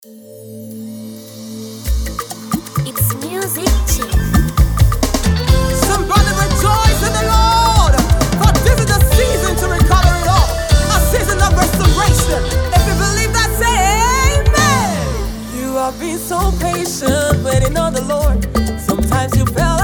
It's music chick. Somebody rejoice in the Lord, for this is the season to recover it all, a season of restoration. If you believe that, say amen. You have been so patient waiting on the Lord. Sometimes you felt